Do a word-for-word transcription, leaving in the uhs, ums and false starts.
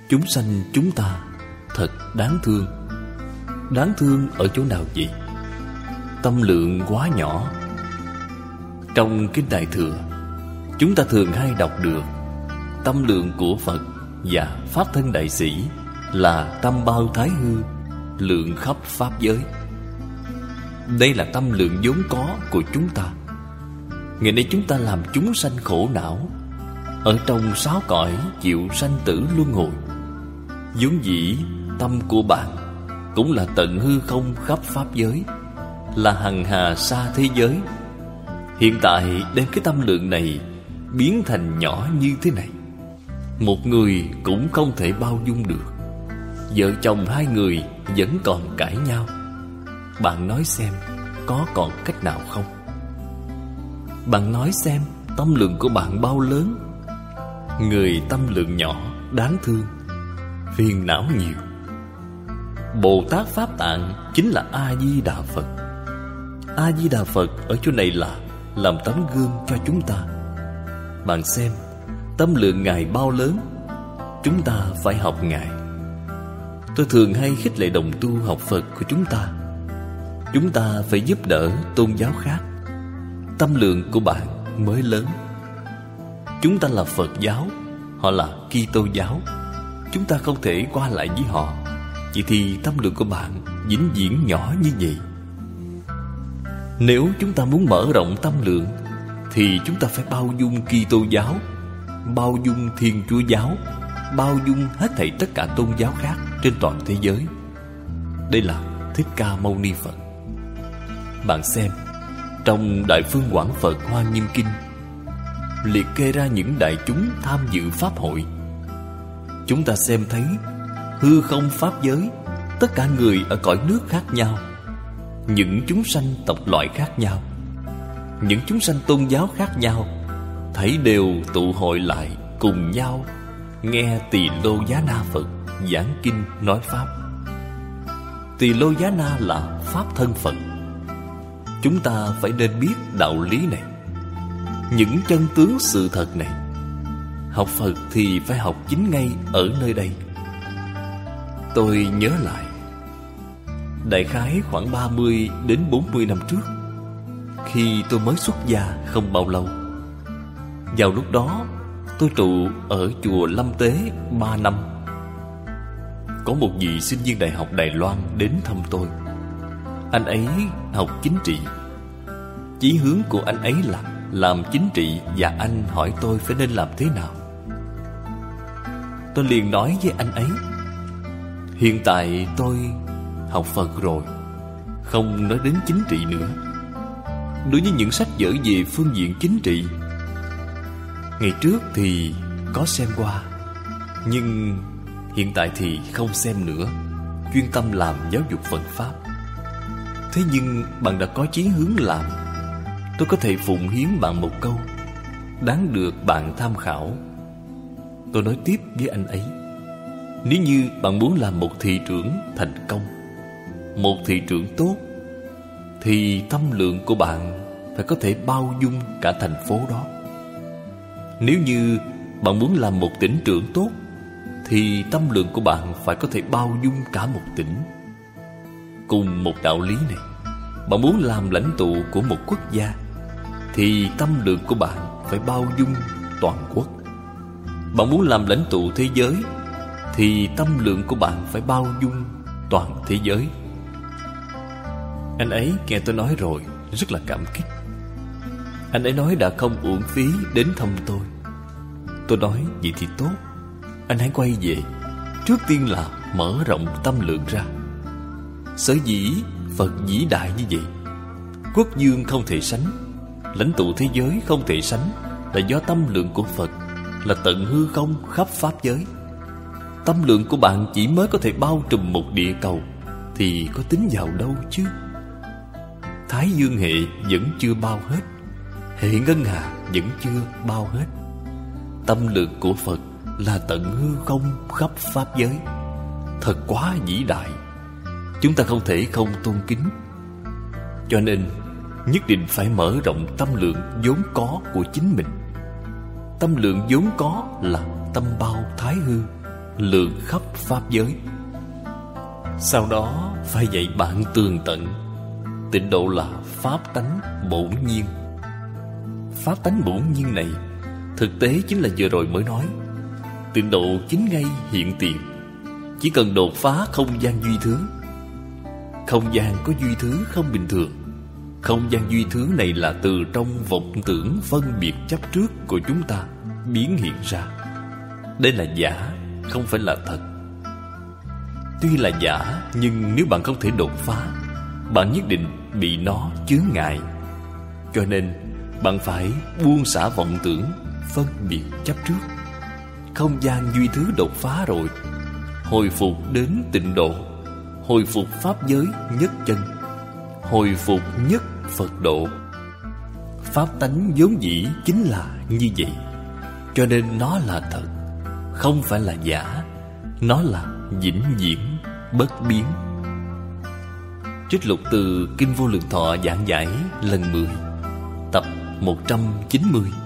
Chúng sanh chúng ta thật đáng thương. Đáng thương ở chỗ nào vậy? Tâm lượng quá nhỏ. Trong Kinh Đại Thừa, chúng ta thường hay đọc được tâm lượng của Phật và Pháp Thân Đại Sĩ là tâm bao thái hư, lượng khắp Pháp giới. Đây là tâm lượng vốn có của chúng ta. Ngày nay chúng ta làm chúng sanh khổ não, ở trong sáu cõi chịu sanh tử luân hồi. Vốn dĩ tâm của bạn cũng là tận hư không khắp Pháp giới, là hằng hà xa thế giới. Hiện tại đem cái tâm lượng này biến thành nhỏ như thế này, một người cũng không thể bao dung được. Vợ chồng hai người vẫn còn cãi nhau. Bạn nói xem, có còn cách nào không? Bạn nói xem, tâm lượng của bạn bao lớn? Người tâm lượng nhỏ, đáng thương, phiền não nhiều. Bồ Tát Pháp Tạng chính là A-di-đà Phật. A-di-đà Phật ở chỗ này là làm tấm gương cho chúng ta. Bạn xem, tâm lượng Ngài bao lớn, chúng ta phải học Ngài. Tôi thường hay khích lệ đồng tu học Phật của chúng ta. Chúng ta phải giúp đỡ tôn giáo khác. Tâm lượng của bạn mới lớn. Chúng ta là Phật giáo, họ là Kitô giáo. Chúng ta không thể qua lại với họ. Vậy thì tâm lượng của bạn vĩnh viễn nhỏ như vậy. Nếu chúng ta muốn mở rộng tâm lượng thì chúng ta phải bao dung Kitô giáo, bao dung Thiên Chúa giáo, bao dung hết thảy tất cả tôn giáo khác trên toàn thế giới. Đây là Thích Ca Mâu Ni Phật. Bạn xem, trong Đại Phương Quảng Phật Hoa Nghiêm Kinh liệt kê ra những đại chúng tham dự pháp hội. Chúng ta xem thấy hư không pháp giới, tất cả người ở cõi nước khác nhau, những chúng sanh tộc loại khác nhau, những chúng sanh tôn giáo khác nhau, thảy đều tụ hội lại cùng nhau nghe Tỳ Lô Giá Na Phật giảng kinh nói pháp. Tỳ Lô Giá Na là Pháp thân Phật. Chúng ta phải nên biết đạo lý này, những chân tướng sự thật này. Học Phật thì phải học chính ngay ở nơi đây. Tôi nhớ lại, đại khái khoảng ba mươi đến bốn mươi năm trước, khi tôi mới xuất gia không bao lâu. Vào lúc đó, tôi trụ ở chùa Lâm Tế ba năm. Có một vị sinh viên đại học Đài Loan đến thăm tôi. Anh ấy học chính trị. Chí hướng của anh ấy là làm chính trị, và anh hỏi tôi phải nên làm thế nào. Tôi liền nói với anh ấy, hiện tại tôi học Phật rồi, không nói đến chính trị nữa. Đối với những sách vở về phương diện chính trị, ngày trước thì có xem qua, nhưng hiện tại thì không xem nữa, chuyên tâm làm giáo dục Phật Pháp. Thế nhưng bạn đã có chí hướng làm, tôi có thể phụng hiến bạn một câu, đáng được bạn tham khảo. Tôi nói tiếp với anh ấy, nếu như bạn muốn làm một thị trưởng thành công, một thị trưởng tốt, thì tâm lượng của bạn phải có thể bao dung cả thành phố đó. Nếu như bạn muốn làm một tỉnh trưởng tốt, thì tâm lượng của bạn phải có thể bao dung cả một tỉnh. Cùng một đạo lý này, bạn muốn làm lãnh tụ của một quốc gia, thì tâm lượng của bạn phải bao dung toàn quốc. Bạn muốn làm lãnh tụ thế giới, thì tâm lượng của bạn phải bao dung toàn thế giới. Anh ấy nghe tôi nói rồi rất là cảm kích. Anh ấy nói đã không uổng phí đến thăm tôi. Tôi nói vậy thì tốt, anh hãy quay về. Trước tiên là mở rộng tâm lượng ra. Sở dĩ Phật vĩ đại như vậy, quốc vương không thể sánh, lãnh tụ thế giới không thể sánh, là do tâm lượng của Phật là tận hư không khắp pháp giới. Tâm lượng của bạn chỉ mới có thể bao trùm một địa cầu, thì có tính vào đâu chứ? Thái dương hệ vẫn chưa bao hết, hệ ngân hà vẫn chưa bao hết. Tâm lượng của Phật là tận hư không khắp pháp giới, thật quá vĩ đại. Chúng ta không thể không tôn kính. Cho nên nhất định phải mở rộng tâm lượng vốn có của chính mình. Tâm lượng vốn có là tâm bao thái hư, lượn khắp pháp giới. Sau đó phải dạy bạn tường tận tịnh độ là pháp tánh bổn nhiên. Pháp tánh bổn nhiên này thực tế chính là vừa rồi mới nói. Tịnh độ chính ngay hiện tiền, chỉ cần đột phá không gian duy thứ. Không gian có duy thứ không bình thường. Không gian duy thứ này là từ trong vọng tưởng phân biệt chấp trước của chúng ta biến hiện ra. Đây là giả, không phải là thật. Tuy là giả, nhưng nếu bạn không thể đột phá, bạn nhất định bị nó chướng ngại. Cho nên bạn phải buông xả vọng tưởng phân biệt chấp trước. Không gian duy thứ đột phá rồi, hồi phục đến tịnh độ, hồi phục pháp giới nhất chân, hồi phục nhất Phật độ. Pháp tánh vốn dĩ chính là như vậy, cho nên nó là thật, không phải là giả. Nó là vĩnh viễn bất biến. Trích lục từ Kinh Vô Lượng Thọ giảng giải lần mười, tập một trăm chín mươi.